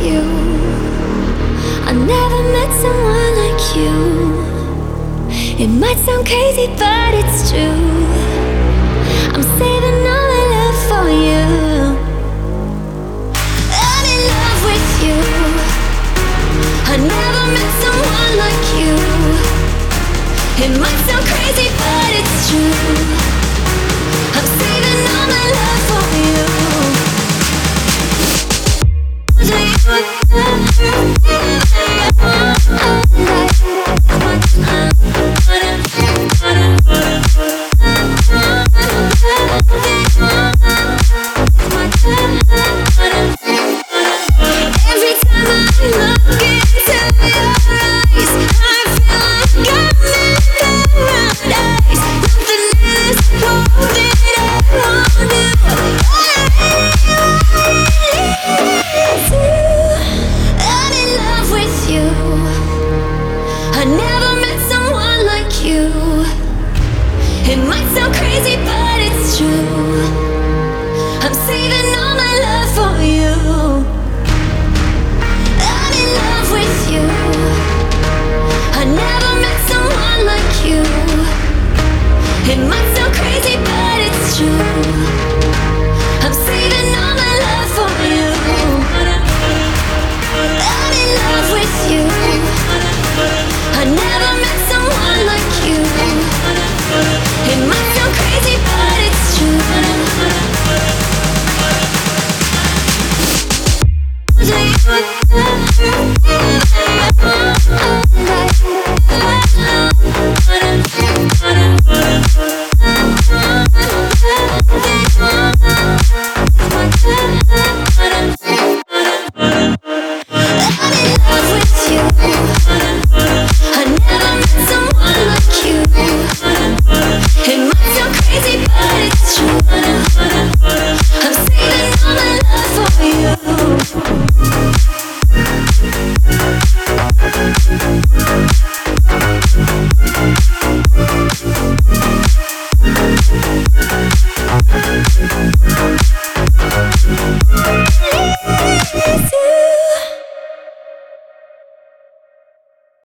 you. I never met someone like you. It might sound crazy, but it's true. I'm saving all my love for you. I'm in love with you. I never met someone like you. It might sound crazy, but it's true. I'm saving all my love for you.